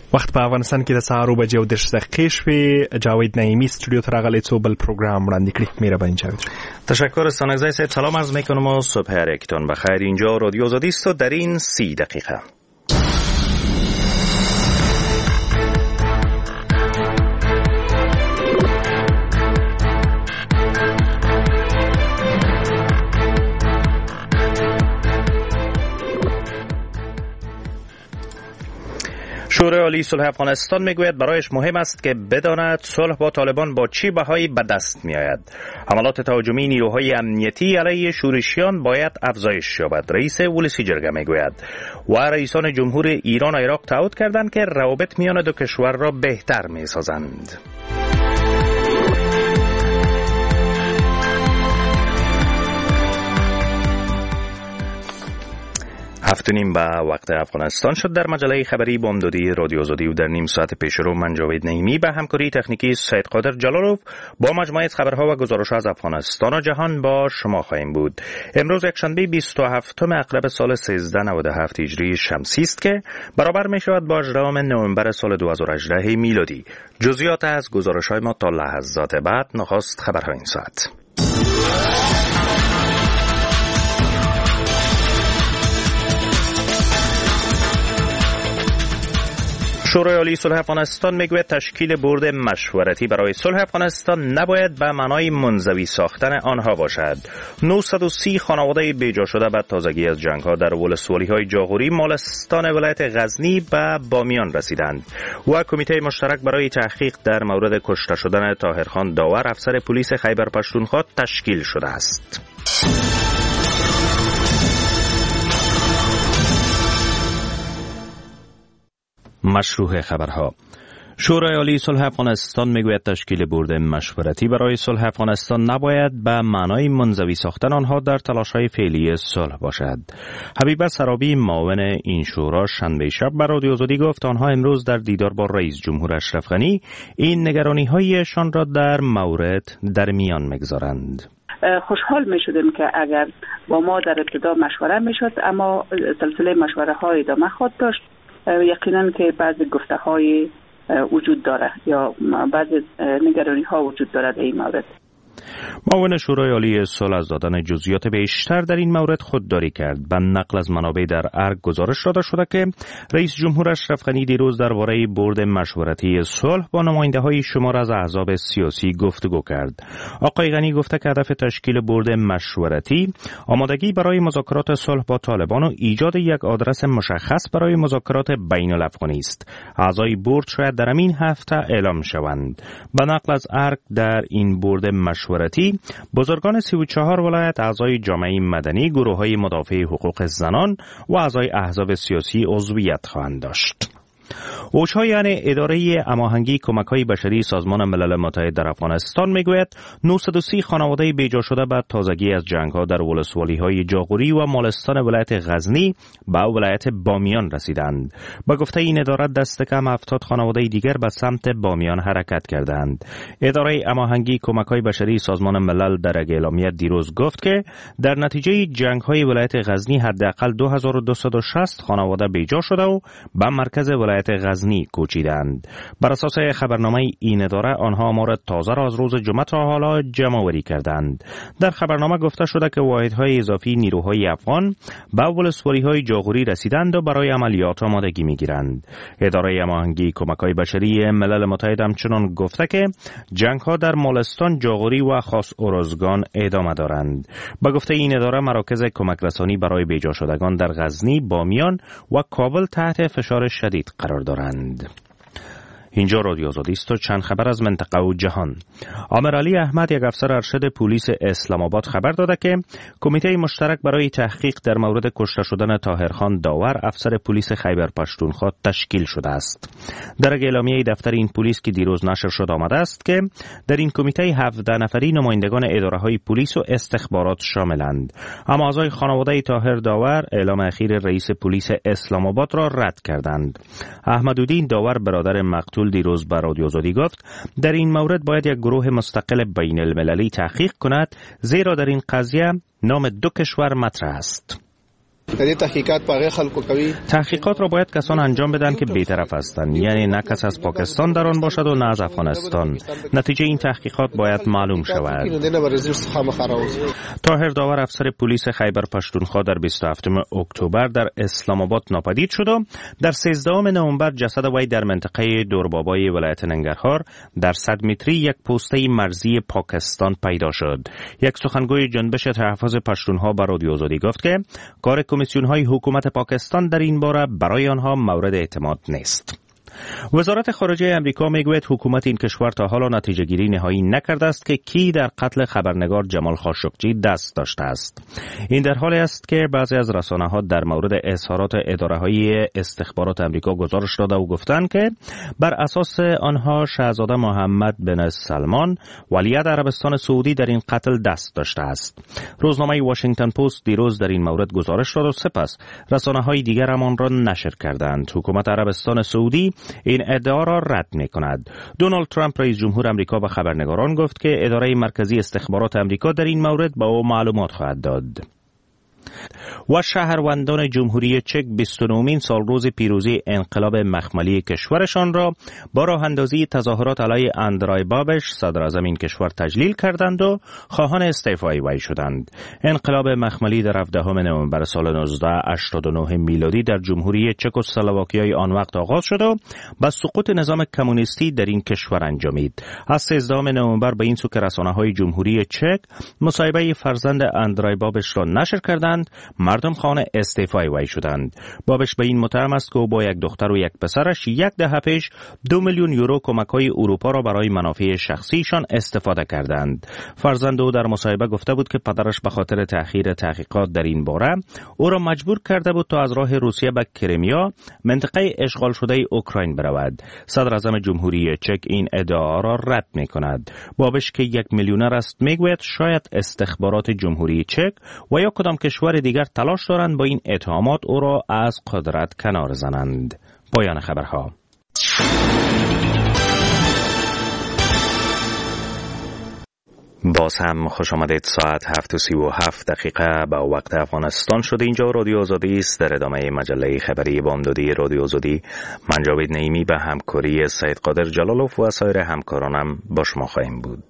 وخت په افغانستان کې د سهار 8:10 شوي. جاوید نعیمی استودیو ته راغلی څو بل پروګرام وړاندې کړي. مهرباني جاوید. تشکر سانگزای صاحب. سلام عرض میکنم و صبح هر یکتون بخیر. اینجا رادیو آزادی است و در این 30 دقیقه شورای عالی صلح افغانستان میگوید برایش مهم است که بداند صلح با طالبان با چه بهایی به دست میآید. حملات تهاجمی نیروهای امنیتی علیه شورشیان باید افزایش یابد. رئیس ولسی جرگه میگوید و رئیسان جمهور ایران و عراق تعهد کردند که روابط میان دو کشور را بهتر میسازند. هفت نیم به وقت افغانستان شد. در مجله خبری بامدادی رادیو آزادی و در نیم ساعت پیش رو من جاوید نعیمی به همکاری تکنیکی سید قادر جلالوف با مجموعه خبرها و گزارش از افغانستان و جهان با شما خواهیم بود. امروز یکشنبه 27 اکتبر سال 1397 هجری شمسی است که برابر می شود با 18 نوامبر سال 2018 میلادی. جزئیات از گزارش‌های ما تا لحظات بعد. نخست خبرهای این ساعت. شورای عالی صلح افغانستان میگوید تشکیل بورد مشورتی برای صلح افغانستان نباید به معنای منزوی ساختن آنها باشد. 930 خانواده بیجا شده بعد تازگی از جنگ‌ها در ولسوالی‌های جاغوری، مالستان ولایت غزنی به بامیان رسیدند و کمیته مشترک برای تحقیق در مورد کشته شدن طاهرخان داور افسر پلیس خیبر پختونخوا تشکیل شده است. مشروع خبرها. شورای عالی صلح افغانستان میگوید تشکیل بورد مشورتی برای صلح افغانستان نباید به معنای منزوی ساختن آنها در تلاش‌های فعلی صلح باشد. حبیبه سرابی معاون این شورا شنبه شب به رادیو آزادی گفت آنها امروز در دیدار با رئیس جمهور اشرف غنی این نگرانی‌هایشان را در مورد در میان می‌گذارند. خوشحال می شدیم که اگر با ما در ابتدا مشوره می شد، اما سلسله مشوره ها ادامه خواهد داشت. یقینا که بعضی گفته های وجود داره یا بعضی نگرانی ها وجود داره در این مورد. معاون شورای عالی صلح از دادن جزئیات بیشتر در این مورد خودداری کرد. به نقل از منابع در ارگ گزارش داده شده که رئیس جمهور اشرف غنی دیروز درباره بورد مشورتی صلح با نماینده‌های شمار از احزاب سیاسی گفتگو کرد. آقای غنی گفته که هدف تشکیل بورد مشورتی آمادگی برای مذاکرات صلح با طالبان و ایجاد یک آدرس مشخص برای مذاکرات بین الافغانی است. اعضای بورد شاید در همین هفته اعلام شوند. به نقل از ارگ در این بورد مشورتی بزرگان 34 ولایت، اعضای جامعه مدنی، گروه‌های مدافع حقوق زنان و اعضای احزاب سیاسی عضویت خواهند داشت. اوچها یعنی اداره هماهنگی کمک‌های بشری سازمان ملل متحد در افغانستان میگوید 930 خانواده بیجا شده بعد تازگی از جنگ‌ها در ولسوالی‌های جاغوری و مالستان ولایت غزنی به ولایت بامیان رسیدند. به گفته این اداره دست کم 70 خانواده دیگر به سمت بامیان حرکت کردند. اداره هماهنگی کمک‌های بشری سازمان ملل در اعلامیه دیروز گفت که در نتیجه جنگ‌های ولایت غزنی حداقل 2260 خانواده بیجا شده و به مرکز ولایت غزنی کوچیدند. بر اساس خبرنامه این اداره آنها آمار تازه را از روز جمعه تا حالا جمع‌آوری کردند. در خبرنامه گفته شده که واحدهای اضافی نیروهای افغان به ولسوالی‌های جاغوری رسیدند و برای عملیات آمادگی می‌گیرند. اداره هماهنگی کمک‌های بشری ملل متحد همچنان گفته که جنگ‌ها در مالستان، جاغوری و خاص ارزگان ادامه دارند. به گفته این اداره مراکز کمک رسانی برای بیجا شدگان در غزنی، بامیان و کابل تحت فشار شدید قرار دارند. اینجا رادیو آزادی است و چند خبر از منطقه و جهان. امیرعلی احمد، یک افسر ارشد پلیس اسلام آباد، خبر داده که کمیته مشترک برای تحقیق در مورد کشته شدن طاهرخان داور افسر پلیس خیبر پختونخوا تشکیل شده است. در اعلامیه دفتر این پلیس که دیروز نشر شد آمده است که در این کمیته 17 نفری نمایندگان اداره‌های پلیس و استخبارات شاملند. اما اعضای خانواده طاهر داور اعلام اخیر رئیس پلیس اسلام آباد را رد کردند. احمدالدین داور برادر مقتول دیروز به رادیو آزادی گفت در این مورد باید یک گروه مستقل بین المللی تحقیق کند، زیرا در این قضیه نام دو کشور مطرح است. تحقیقات را باید کسان انجام بدن که بی‌طرف هستند، یعنی نه کس از پاکستان در آن باشد و نه از افغانستان. نتیجه این تحقیقات باید معلوم شود. طاهر داور افسر پلیس خیبر پشتونخوا در 27 اکتبر در اسلام آباد ناپدید شد و در 13 نوامبر جسد وی در منطقه دوربابای ولایت ننگرهار در 100 متری یک پوسته مرزی پاکستان پیدا شد. یک سخنگوی جنبش تحفظ پشتونها به رادیو آزادی گفت که کار کمیسیون‌های حکومت پاکستان در این باره برای آنها مورد اعتماد نیست. وزارت خارجه امریکا میگوید حکومت این کشور تا حالا نتیجه گیری نهایی نکرده است که کی در قتل خبرنگار جمال خاشقجی دست داشته است. این در حالی است که بعضی از رسانه‌ها در مورد اظهارات اداره‌های استخبارات امریکا گزارش داده و گفتند که بر اساس آنها شاهزاده محمد بن سلمان ولیعهد عربستان سعودی در این قتل دست داشته است. روزنامه واشنگتن پست دیروز در این مورد گزارش داد و سپس رسانه‌های دیگر هم آن را نشر کردند. حکومت عربستان سعودی این ادعا را رد می‌کند. دونالد ترامپ رئیس جمهور آمریکا به خبرنگاران گفت که اداره مرکزی استخبارات آمریکا در این مورد به او معلومات خواهد داد. و شهروندان جمهوری چک 29مین سالروز پیروزی انقلاب مخملی کشورشان را با راه اندازی تظاهرات علیه اندرای بابش صدر اعظم این کشور تجلیل کردند و خواهان استعفای وی شدند. انقلاب مخملی در 17 نوامبر سال 1989 میلادی در جمهوری چکسلواکیای آن وقت آغاز شد و با سقوط نظام کمونیستی در این کشور انجامید. از 13 نوامبر به این سو که رسانه‌های جمهوری چک مصاحبه فرزند اندرای بابش را نشر کردند، مردم خواهان استعفای وی شدند. بابش به این متهم است که او با یک دختر و یک پسرش یک دهه پیش 2 میلیون یورو کمک‌های اروپا را برای منافع شخصیشان استفاده کردند. فرزند او در مصاحبه گفته بود که پدرش به خاطر تأخیر تحقیقات در این باره او را مجبور کرده بود تا از راه روسیه به کریمیا، منطقه اشغال شده اوکراین برود. صدر اعظم جمهوری چک این ادعا را رد می‌کند. بابش که 1 میلیونر است میگوید شاید استخبارات جمهوری چک و یا کدام کشور دیگر تلاش دارند با این اتهامات او را از قدرت کنار زنند. پایان خبرها. باز هم خوش آمدید. ساعت 7:37 به وقت افغانستان شده. اینجا رادیو آزادی است. در ادامه مجله خبری بامدادی رادیو آزادی من جاوید نعیمی به همکاری سید قادر جلالوف و سایر همکارانم با شما خواهیم بود.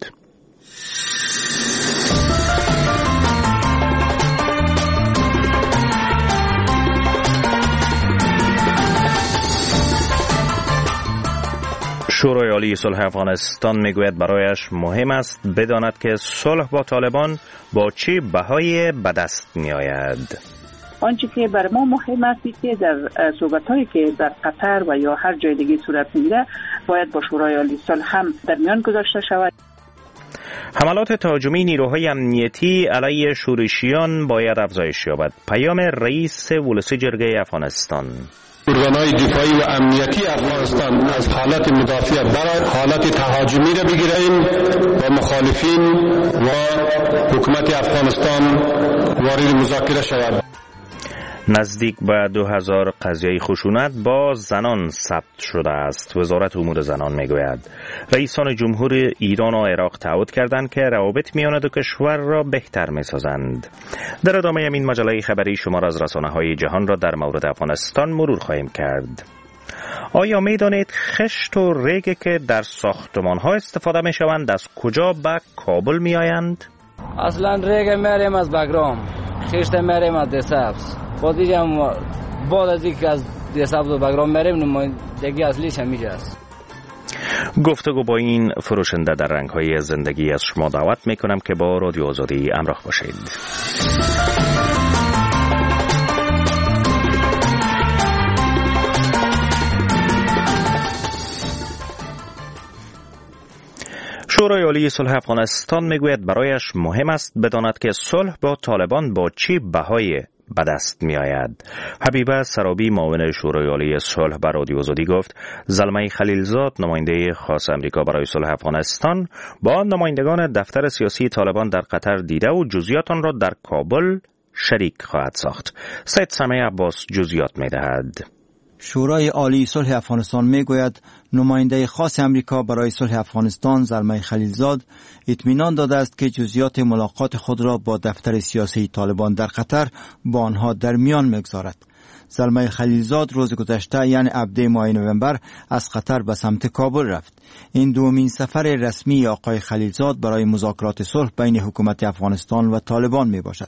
شورای عالی صلح افغانستان میگوید برایش مهم است بداند که صلح با طالبان با چه بهایی به دست میآید. آنچه که بر ما مهم است که در صحبت‌هایی که در قطر و یا هر جای دیگه صورت میگیره باید با شورای عالی صلح هم در میان گذاشته شود. حملات تهاجمی نیروهای امنیتی علیه شورشیان باید افزایش یابد. پیام رئیس ولسی جرگه افغانستان. ارگانهای دفاعی و امنیتی افغانستان از حالت مدافع برای حالت تهاجمی را بگیریم و مخالفین و حکومت افغانستان وارد مذاکره شود. نزدیک به 2000 قضیه خشونت با زنان ثبت شده است. وزارت امور زنان میگوید رئیسان جمهور ایران و عراق تعهد کردند که روابط میان دو کشور را بهتر میسازند. در ادامه این مجله خبری شمار از رسانه‌های جهان را در مورد افغانستان مرور خواهیم کرد. آیا میدانید خشت و ریگی که در ساختمان‌ها استفاده میشوند از کجا به کابل میآیند؟ اصلا ریگ میاریم از بگرام، خشت میاریم از دسبز. خودی هم بعد از اینکه از دسبز و بگرام میاریم نمایندگی اصلیش هم اینجاست. گفتگو با این فروشنده در رنگ‌های زندگی از شما دعوت میکنم که با رادیو آزادی همراه باشید. شورای عالی صلح افغانستان میگوید برایش مهم است بداند که صلح با طالبان با چه بهایی به دست می آید. حبیبه سرابی معاون شورای عالی صلح به رادیو آزادی گفت زلمه خلیلزاد نماینده خاص امریکا برای صلح افغانستان با نمایندگان دفتر سیاسی طالبان در قطر دیده و جزئیات آن را در کابل شریک خواهد ساخت. سید سمیع عباس جزئیات می دهد. شورای عالی صلح افغانستان میگوید نماینده خاص امریکا برای صلح افغانستان زلمه خلیلزاد اطمینان داده است که جزئیات ملاقات خود را با دفتر سیاسی طالبان در قطر با آنها در میان میگذارد. زلمه خلیلزاد روز گذشته یعنی ابده ماه نوامبر از قطر به سمت کابل رفت. این دومین سفر رسمی آقای خلیلزاد برای مذاکرات صلح بین حکومت افغانستان و طالبان می باشد.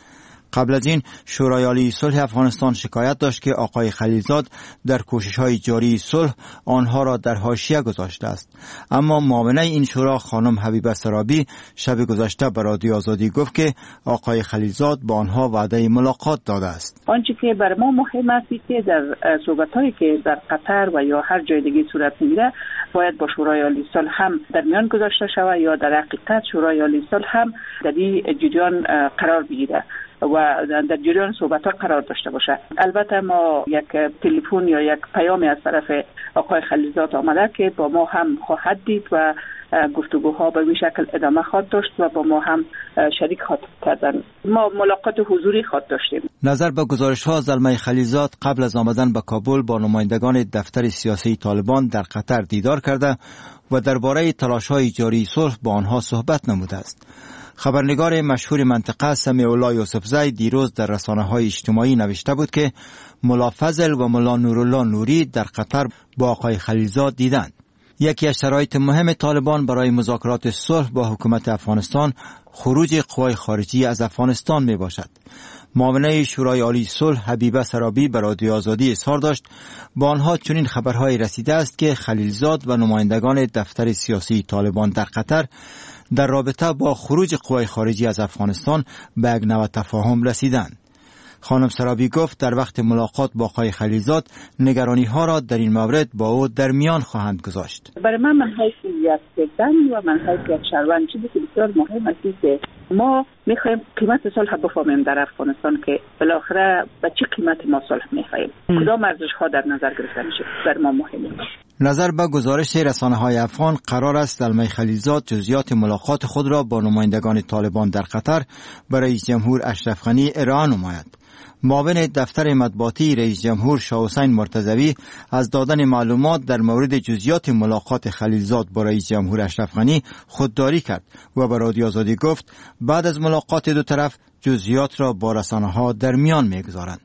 قبل از این شورای عالی صلح افغانستان شکایت داشت که آقای خلیلزاد در کوشش‌های جاری صلح آنها را در حاشیه گذاشته است. اما معاونه این شورا خانم حبیبه سرابی شب گذشته به رادیو آزادی گفت که آقای خلیلزاد با آنها وعده ملاقات داده است. آنچه که بر ما مهم است که در صحبت‌هایی که در قطر و یا هر جای دیگه صورت می‌گیره باید با شورای عالی صلح هم در میان گذاشته شود یا در حقیقت شورای عالی صلح هم در این جریان قرار بگیره و در جریان صحبت‌ها قرار داشته باشه. البته ما یک تلفن یا یک پیامی از طرف آقای خلیلزاد آمده که با ما هم خواهد دید و گفتگوها به این شکل ادامه خواهد داشت و با ما هم شریک خواهد کردن. ما ملاقات حضوری خواهد داشتیم. نظر به گزارش‌ها زلمه خلیلزاد قبل از آمدن به کابل با نمایندگان دفتر سیاسی طالبان در قطر دیدار کرده و درباره تلاش‌های جاری صلح با آنها صحبت نموده است. خبرنگار مشهور منطقه سمیع الله یوسفزی دیروز در رسانه‌های اجتماعی نوشته بود که ملا فضل و ملا نورالله نوری در قطر با آقای خلیلزاد دیدند. یکی از شرایط مهم طالبان برای مذاکرات صلح با حکومت افغانستان خروج قوای خارجی از افغانستان می باشد. معاونه شورای عالی صلح حبیبه سرابی به رادیو آزادی اظهار داشت با آنها چنین خبرهای رسیده است که خلیلزاد و نمایندگان دفتر سیاسی طالبان در قطر در رابطه با خروج قوای خارجی از افغانستان به یک نوع تفاهم رسیدند. خانم سرابی گفت در وقت ملاقات با آقای خلیلزاد نگرانی ها را در این مورد با او در میان خواهند گذاشت. برای من حیث یک زن و من حیث یک شهروند چیزی که بسیار مهم است که ما میخوایم قیمت صلح بفهمیم در افغانستان که بالاخره به چه قیمتی ما صلح میخوایم، کدام ارزش ها در نظر گرفته میشه، برای ما مهمه. نظر به گزارش رسانه‌های افغان قرار است زلمه خلیلزاد جزئیات ملاقات خود را با نمایندگان طالبان در قطر به رئیس جمهور اشرف غنی ارائه نماید. معاون دفتر مطبوعاتی رئیس جمهور شاه حسین مرتضوی از دادن معلومات در مورد جزئیات ملاقات خلیلزاد با رئیس جمهور اشرف غنی خودداری کرد و به رادیو آزادی گفت بعد از ملاقات دو طرف جزئیات را با رسانه‌ها در میان می‌گذارند.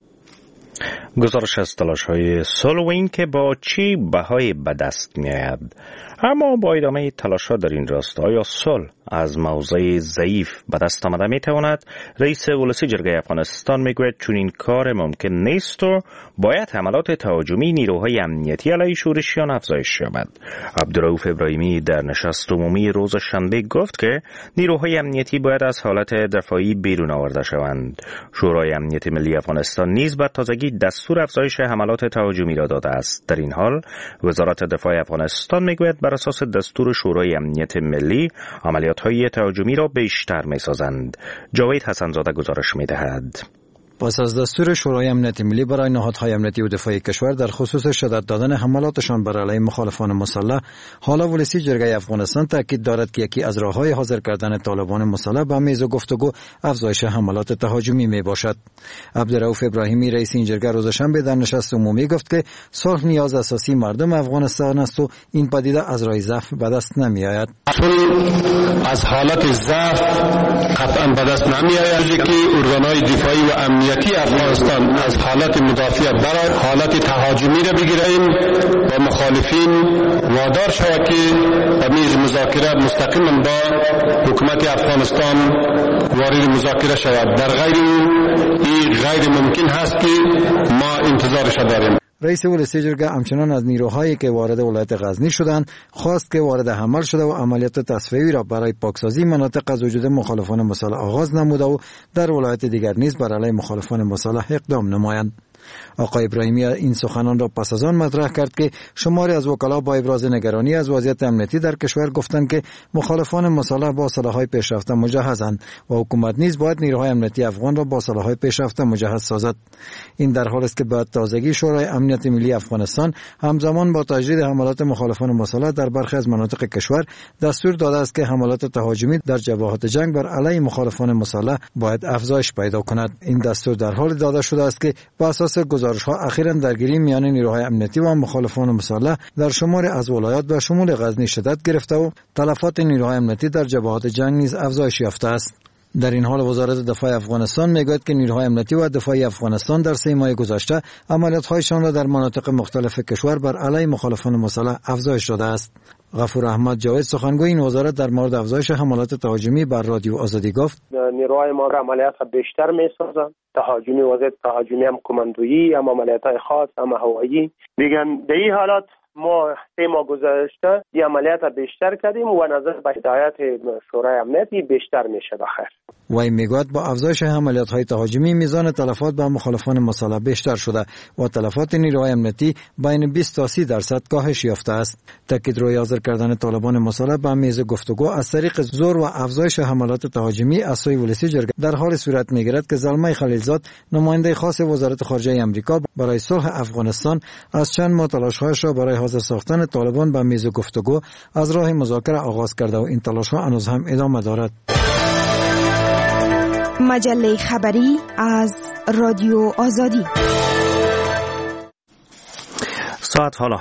گزارش از تلاش‌های صلح و این که با چی بهای به دست می‌آید. اما با ادامه تلاش‌ها در این راستا یا صلح از موضع ضعیف به دست آمده می‌تواند، رئیس ولسی جرگه افغانستان میگوید چون این کار ممکن نیست و باید حملات تهاجمی نیروهای امنیتی علیه شورشیان افزایش یابد. عبدالرؤوف ابراهیمی در نشست عمومی روز شنبه گفت که نیروهای امنیتی باید از حالت دفاعی بیرون آورده شوند. شورای امنیت ملی افغانستان نیز به تازگی دستور افزایش حملات تهاجمی را داده است. در این حال وزارت دفاع افغانستان میگوید بر اساس دستور شورای امنیت ملی عملیات‌های تهاجمی را بیشتر می‌سازند. جاوید حسن‌زاده گزارش می‌دهد. پس از دستور شورای امنیت ملی برای نهادهای امنیتی و دفاعی کشور در خصوص شدت دادن حملاتشان بر علیه مخالفان مسلح، حالا ولسی جرگه افغانستان تاکید دارد که یکی از راه‌های حاضر کردن طالبان مسلح به میز گفتگو افزایش حملات تهاجمی می باشد. عبدالرؤوف ابراهیمی رئیس این جرگه روز شنبه در نشست عمومی گفت که صلح نیاز اساسی مردم افغانستان است و این پدیده از راه ضعف به دست نمی آید. از حالت ضعف قطعا به دست نمی آید که ارگان‌های دفاعی و امنیتی افغانستان از حالت مدافع برای حالت تهاجمی را بگیریم و مخالفین وادار شود که به میز مذاکره مستقیما با حکومت افغانستان وارد مذاکره شود. در غیر این غیر ممکن هست که ما انتظارش داریم. رئیس ولسی جرگه همچنان از نیروهایی که وارد ولایت غزنی شدند خواست که وارد حمل شده و عملیات تصفیه‌ای را برای پاکسازی مناطق از وجود مخالفان مسلح آغاز نموده و در ولایت دیگر نیز بر علیه مخالفان مسلح اقدام نمایند. آقای ابراهیمی این سخنان را پس از آن مطرح کرد که شماری از وکلا با ابراز نگرانی از وضعیت امنیتی در کشور گفتند که مخالفان مسلح با سلاح‌های پیشرفته مجهزند و حکومت نیز باید نیروهای امنیتی افغان را با سلاح‌های پیشرفته مجهز سازد. این در حالی است که به تازگی شورای امنیت ملی افغانستان همزمان با تجدید حملات مخالفان مسلح در برخی از مناطق کشور دستور داده است که حملات تهاجمی در جبهات جنگ بر علیه مخالفان مسلح باید افزایش پیدا کند. این دستور در حال داده شده است که بر اساس اساس گزارش‌ها اخیراً درگیری میان نیروهای امنیتی و مخالفان مسلح در شماری از ولایات به شمول غزنی شدت گرفته و تلفات نیروهای امنیتی در جبهات جنگ نیز افزایش یافته است. در این حال وزارت دفاع افغانستان میگوید که نیروهای امنیتی و دفاعی افغانستان در 3 ماه گذشته عملیات‌هایشان را در مناطق مختلف کشور بر علیه مخالفان مسلح افزایش داده است. غفور احمد جاوید سخنگوی این وزارت در مورد افزایش حملات تهاجمی بر رادیو آزادی گفت: نیروهای ما عملیات بیشتر می‌سازند، تهاجمی وضعیت تهاجمی هم کماندویی، هم عملیات‌های خاص، هم هوایی. دیگه در این حالات ما 3 ماه گذشته این عملیات بیشتر کردیم و نظر به هدایت شورای امنیتی بیشتر میشه بخیر. وی میگوید با افزایش عملیات‌های تهاجمی میزان تلفات به مخالفان مسلح بیشتر شده و تلفات نیروهای امنیتی بین 20 تا 30% کاهش یافته است. تاکید روی حاضر کردن طالبان مسلح به میز گفتگو از طریق زور و افزایش حملات تهاجمی از سوی ولسی جرگه در حال صورت میگیرد که زلمه خلیلزاد نماینده خاص وزارت خارجه آمریکا برای صلح افغانستان از چند ماه تلاش‌هایش را برای حاضر ساختن طالبان به میز گفتگو از راه مذاکره آغاز کرده و این تلاش‌ها هنوز هم ادامه دارد. مجله خبری از رادیو آزادی. ساعت حالا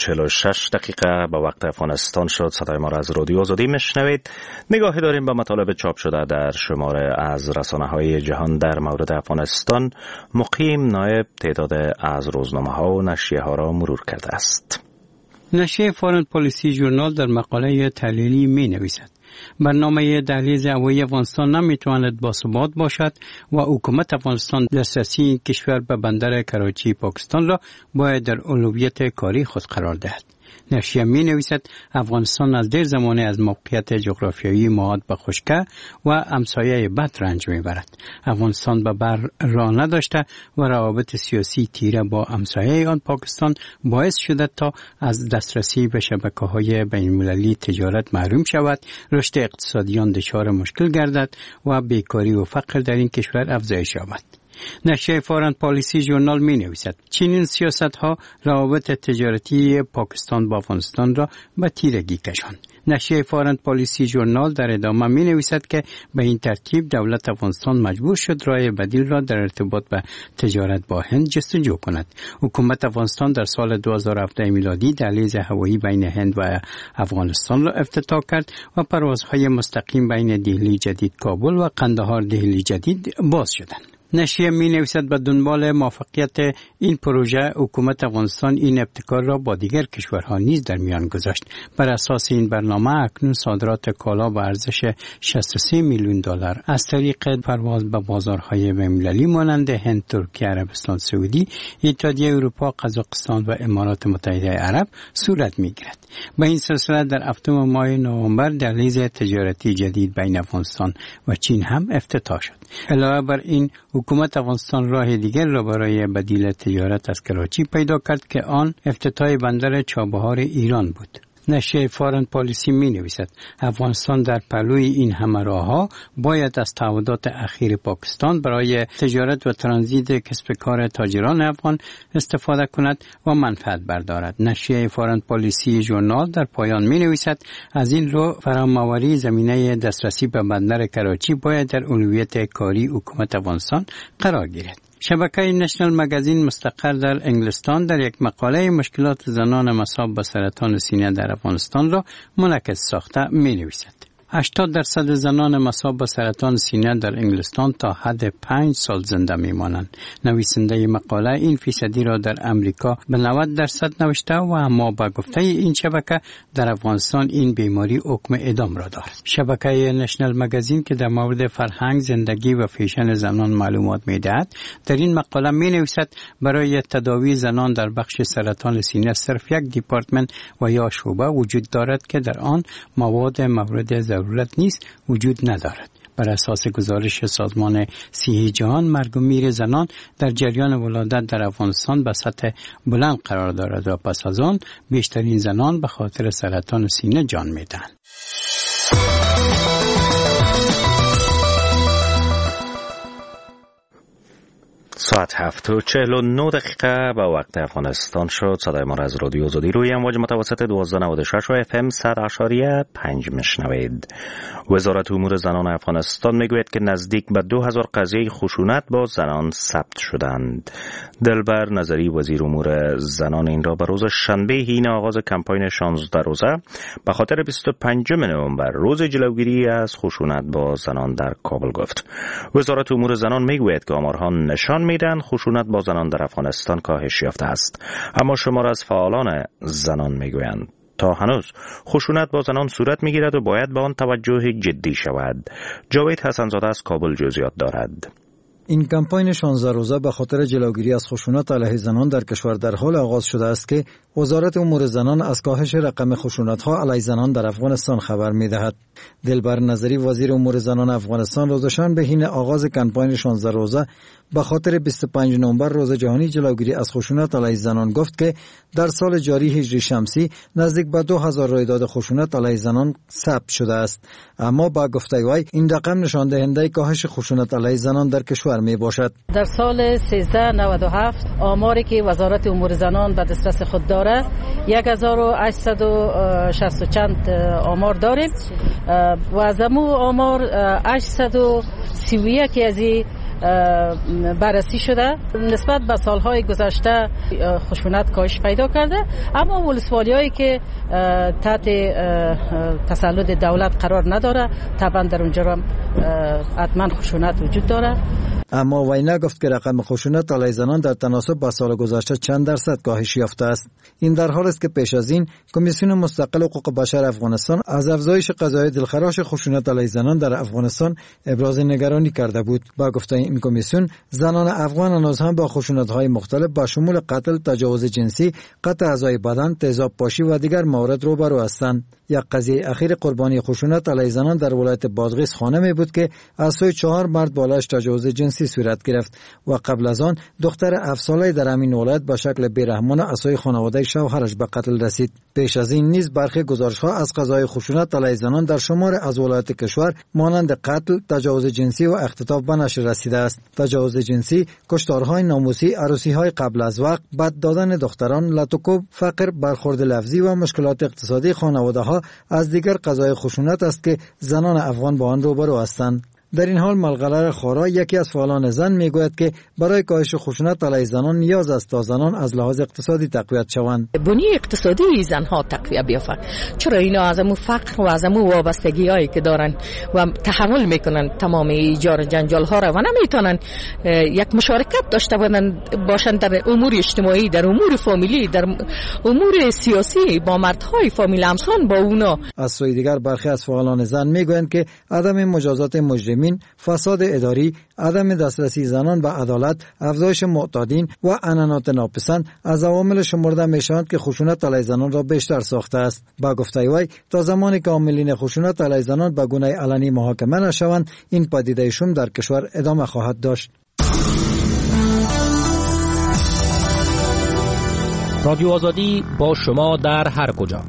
7:46 به وقت افغانستان شد. صدای ما را از رادیو آزادی میشنوید. نگاهی داریم به مطالب چاپ شده در شماره از رسانه‌های جهان در مورد افغانستان. مقیم نایب تعداد از روزنامه‌ها و نشریه‌ها را مرور کرده است. نشریه فارن پالیسی ژورنال در مقاله تحلیلی می‌نویسد: برنامه دهلیز هوایی افغانستان نمیتواند باثبات باشد و حکومت افغانستان دسترسی این کشور به بندر کراچی پاکستان را باید در اولویت کاری خود قرار دهد. نشریه می نویسد افغانستان از دیر زمانه از موقعیت جغرافیایی معاد به خشکه و همسایه بد رنج می برد. افغانستان به بر راه نداشته و روابط سیاسی تیره با همسایه آن پاکستان باعث شده تا از دسترسی به شبکه‌های بین‌المللی تجارت محروم شود، رشد اقتصادی آن دچار مشکل گردد و بیکاری و فقر در این کشور افزایش یابد. نشریه فارن پالیسی ژورنال می نویسد چنین سیاست ها روابط تجارتی پاکستان با افغانستان را به تیرگی کشاند. نشریه فارن پالیسی ژورنال در ادامه می نویسد که به این ترتیب دولت افغانستان مجبور شد راه بدیل را در ارتباط به تجارت با هند جستجو کند. حکومت افغانستان در سال 2017 میلادی دهلیز هوایی بین هند و افغانستان را افتتاح کرد و پروازهای مستقیم بین دهلی جدید کابل و قندهار دهلی جدید باز شدند. نشریه می نویسد به دنبال موفقیت این پروژه حکومت افغانستان این ابتکار را با دیگر کشورها نیز در میان گذاشت. بر اساس این برنامه اکنون صادرات کالا به ارزش 63 میلیون دلار از طریق پرواز به بازارهای بین‌المللی مانند هند، ترکیه، عربستان سعودی، اتحادیه اروپا، قزاقستان و امارات متحده عرب صورت می گیرد. به این سلسله در 7 ماه نوامبر دهلیز تجارتی جدید بین افغانستان و چین هم افتتاح شد. علاوه بر این حکومت افغانستان راه دیگر را برای بدیل تجارت از کراچی پیدا کرد که آن افتتاح بندر چابهار ایران بود. نشریه فارن پالیسی می نویسد افغانستان در پهلوی این همه راه‌ها باید از تعهدات اخیر پاکستان برای تجارت و ترانزیت کسب کار تاجران افغان استفاده کند و منفعت بردارد. نشریه فارن پالیسی ژورنال در پایان می نویسد از این رو فراهم‌آوری زمینه دسترسی به بندر کراچی باید در اولویت کاری حکومت افغانستان قرار گیرد. شبکه نشنل مگزین مستقر در انگلستان در یک مقاله مشکلات زنان مصاب به سرطان سینه در افغانستان را منعکس ساخته می نویسد. 80% زنان مصاب به سرطان سینه در انگلستان تا حد 5 سال زنده میمانند. نویسنده مقاله این فیصدی را در امریکا به 90% نوشته و اما با گفته این شبکه در افغانستان این بیماری حکم اعدام را دارد. شبکه نشنل مگزین که در مورد فرهنگ، زندگی و فیشن زنان معلومات میدهد در این مقاله می نویسد برای تداوی زنان در بخش سرطان سینه صرف یک دیپارتمنت و یا شعبه وجود دارد که در آن مواد مورد ضرورت نیست وجود ندارد. بر اساس گزارش سازمان صحی جهان مرگ و میر زنان در جریان ولادت در افغانستان به سطح بلند قرار دارد و پس از آن بیشترین زنان به خاطر سرطان سینه جان میدهند. ساعت 7:49 با وقت افغانستان شد. صدای ما را از رادیو آزادی روی امواج متوسط 1296 و FM 100.5 میشنوید. وزارت امور زنان افغانستان میگوید که نزدیک به 2000 قضیه خشونت با زنان ثبت شدند. دلبر نظری وزیر امور زنان این را به روز شنبه حین آغاز کمپاین 16 روزه به خاطر 25 نوامبر روز جلوگیری از خشونت با زنان در کابل گفت. وزارت امور زنان میگوید که آمارها نشان میدن خشونت با زنان در افغانستان کاهش یافته است، اما شمار از فعالان زنان میگویند تا هنوز خشونت با زنان صورت میگیرد و باید به آن توجه جدی شود. جاوید حسنزاده از کابل جزئیات دارد. این کمپاین 16 روزه به خاطر جلوگیری از خشونت علیه زنان در کشور در حال آغاز شده است که وزارت امور زنان از کاهش رقم خشونت‌ها علیه زنان در افغانستان خبر می‌دهد. دلبر نظری وزیر امور زنان افغانستان روز شنبه حین آغاز کمپاین 16 روزه به خاطر 25 نوامبر روز جهانی جلوگیری از خشونت علیه زنان گفت که در سال جاری هجری شمسی نزدیک به 2000 رویداد خشونت علیه زنان ثبت شده است، اما با گفته وی این رقم نشان دهنده کاهش خشونت علیه زنان در کشور می باشد. در سال 1397 آماری که وزارت امور زنان به دسترس خود دارد 1860 چند آمار داریم و از امو آمار 831 از بررسی شده. نسبت به سالهای گذشته خشونت کاهش پیدا کرده، اما ولسوالی‌هایی که تحت تسلط دولت قرار نداره طبعا در اونجا حتما خشونت وجود داره. اما وی نگفت که رقم خشونت علیه زنان در تناسب با سال گذشته چند درصد کاهش یافته است. این در حالی است که پیش از این کمیسیون مستقل حقوق بشر افغانستان از افزایش قضایای دلخراش خشونت علیه زنان در افغانستان ابراز نگرانی کرده بود. با گفته این کمیسیون زنان افغان هنوز هم با خشونت‌های مختلف با شمول قتل، تجاوز جنسی، قطع اعضای بدن، تیزاب پاشی و دیگر موارد روبرو هستند. یک قضیه اخیر قربانی خشونت علیه زنان در ولایت بادغیس خانمی بود که از سوی 4 مرد بالایش تجاوز جنسی صورت گرفت و قبل از آن دختر 7 ساله در همین ولایت به شکل بیرحمانه از سوی خانواده شوهرش به قتل رسید. پیش از این نیز برخی گزارش‌ها از قضای خشونت علیه زنان در شمار از ولایت کشور مانند قتل، تجاوز جنسی و اختطاف به نشر رسیده است. تجاوز جنسی، کشتارهای ناموسی، عروسی‌های قبل از وقت، بد دادن دختران، لطوکوب، فقر، برخورد لفظی و مشکلات اقتصادی خانواده‌ها از دیگر قضای خشونت است که زنان افغان با آن روبرو هستند. در این حال ملغلر خورا یکی از فعالان زن میگوید که برای کاهش خشونت علیه زنان نیاز است تا زنان از لحاظ اقتصادی تقویت شوند. بنی اقتصادی زنها تقویت بیافته، چرا اینا از امو فقر و از امو وابستگی‌هایی که دارن و تحمل میکنن تمام ایجار جنجال ها را و نمیتونن یک مشارکت داشته باشن در امور اجتماعی، در امور فامیلی، در امور سیاسی با مردهای فامیل همسان با اونا. از سوی دیگر برخی از فعالان زن میگویند که عدم مجازات مجرمین، فساد اداری، عدم دسترسی زنان به عدالت، افزایش معتادین و عنعنات ناپسند از عوامل شمرده میشوند که خشونت علیه زنان را بیشتر ساخته است. با گفته وی تا زمانی که عاملین خشونت علیه زنان به گونه علنی محاکمه نشوند این پدیده شوم در کشور ادامه خواهد داشت. رادیو آزادی با شما در هر کجا.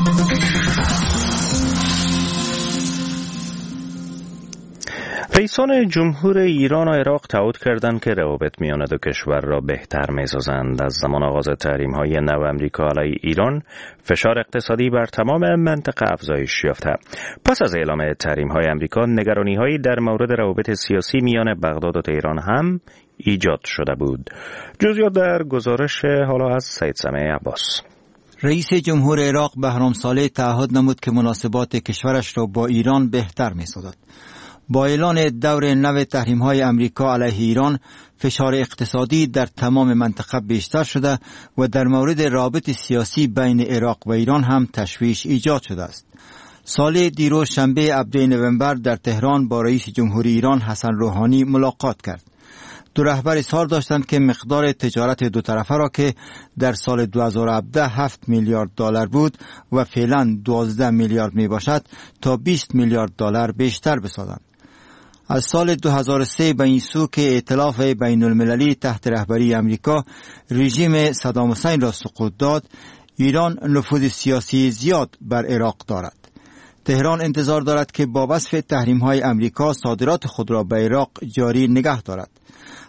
رئیسان جمهور ایران و عراق تعهد کردند که روابط میان دو کشور را بهتر می‌سازند. از زمان آغاز تحریم‌های نو آمریکا علیه ایران، فشار اقتصادی بر تمام منطقه افزایش یافته. پس از اعلام تحریم‌های آمریکا، نگرانی‌هایی در مورد روابط سیاسی میان بغداد و تهران هم ایجاد شده بود. جزئیات در گزارش حالا از سید سمیع عباس. رئیس جمهور عراق بهرام صالح تعهد نمود که مناسبات کشورش را با ایران بهتر می‌سازد. با اعلان دور نو تحریم‌های آمریکا علیه ایران، فشار اقتصادی در تمام منطقه بیشتر شده و در مورد رابط سیاسی بین عراق و ایران هم تشویش ایجاد شده است. صالح دیروز شنبه 17 نوامبر در تهران با رئیس جمهوری ایران حسن روحانی ملاقات کرد. دو رهبر اظهار داشتند که مقدار تجارت دو طرفه را که در سال 2017 7 میلیارد دلار بود و فعلا 12 میلیارد می باشد تا 20 میلیارد دلار بیشتر بسازند. از سال 2003 به این سو که ائتلاف بین المللی تحت رهبری امریکا رژیم صدام حسین را سقوط داد، ایران نفوذ سیاسی زیاد بر عراق دارد. تهران انتظار دارد که با وصف تحریم‌های امریکا صادرات خود را به عراق جاری نگه دارد.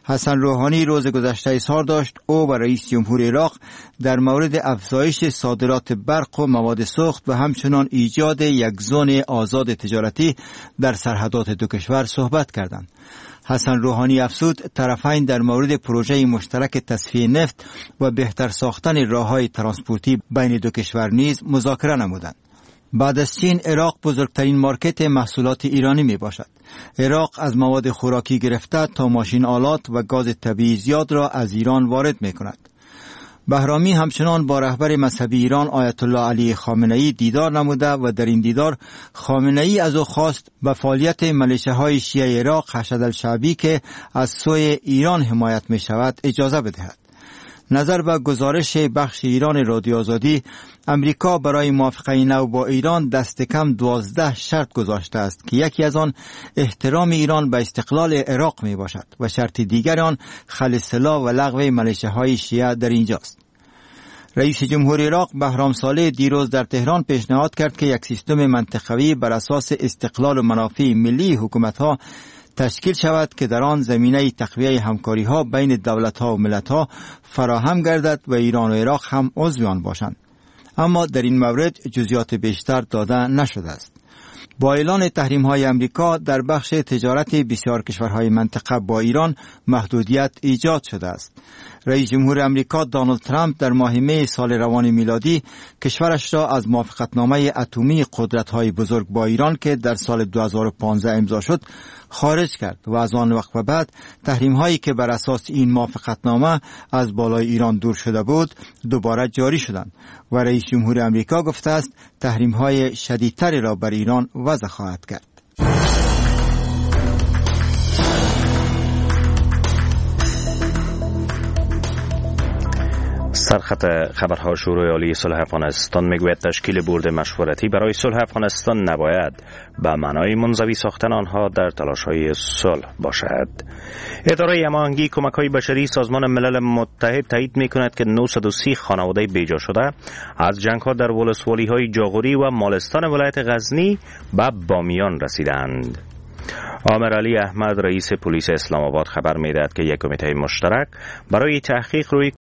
حسن روحانی روز گذشته اظهار داشت او و رئیس جمهور عراق در مورد افزایش صادرات برق و مواد سوخت و همچنان ایجاد یک زون آزاد تجارتی در سرحدات دو کشور صحبت کردند. حسن روحانی افزود طرفین در مورد پروژه مشترک تصفیه نفت و بهتر ساختن راههای ترانسپورتی بین دو کشور نیز مذاکره نمودند. بعد از چین، عراق بزرگترین مارکت محصولات ایرانی می باشد. عراق از مواد خوراکی گرفته تا ماشین آلات و گاز طبیعی زیاد را از ایران وارد می کند. بهرامی همچنان با رهبر مذهبی ایران آیت الله علی خامنه‌ای دیدار نموده و در این دیدار خامنه‌ای از او خواست به فعالیت ملیشه‌های شیعه عراق حشد الشعبی که از سوی ایران حمایت می شود اجازه بدهد. نظر به گزارش بخش ایران رادیو آزادی، امریکا برای موافقه نو با ایران دست کم 12 شرط گذاشته است که یکی از آن احترام ایران به استقلال عراق می باشد و شرط دیگر آن خلع سلاح و لغو ملیشه‌های شیعه در اینجاست. رئیس جمهور عراق بهرام صالح دیروز در تهران پیشنهاد کرد که یک سیستم منطقوی بر اساس استقلال و منافع ملی حکومت‌ها تشکیل شود که در آن زمینه تقویه همکاری‌ها بین دولت‌ها و ملت‌ها فراهم گردد و ایران و عراق هم عضو آن باشند. اما در این مورد جزئیات بیشتر داده نشده است. با اعلان تحریم‌های امریکا در بخش تجارت بسیار کشورهای منطقه با ایران محدودیت ایجاد شده است. رئیس جمهور امریکا دونالد ترامپ در ماه می سال روان میلادی کشورش را از موافقتنامه اتمی قدرت‌های بزرگ با ایران که در سال 2015 امضا شد خارج کرد و از آن وقت و بعد تحریم‌هایی که بر اساس این موافقتنامه از بالای ایران دور شده بود دوباره جاری شدند و رئیس جمهور امریکا گفته است تحریم‌های شدیدتری را بر ایران وضع خواهد کرد. سرخط خبرها شورای عالی صلح افغانستان میگوید تشکیل بورد مشورتی برای صلح افغانستان نباید به معنای منزوی ساختن آنها در تلاش‌های صلح باشد. اداره هماهنگی کمک‌های بشری سازمان ملل متحد تایید می‌کند که 930 خانواده بیجا شده از جنگ‌ها در ولسوالی‌های جاغوری و مالستان ولایت غزنی به بامیان رسیدند. عامر علی احمد رئیس پلیس اسلام آباد خبر می‌دهد که یک کمیته مشترک برای تحقیق روی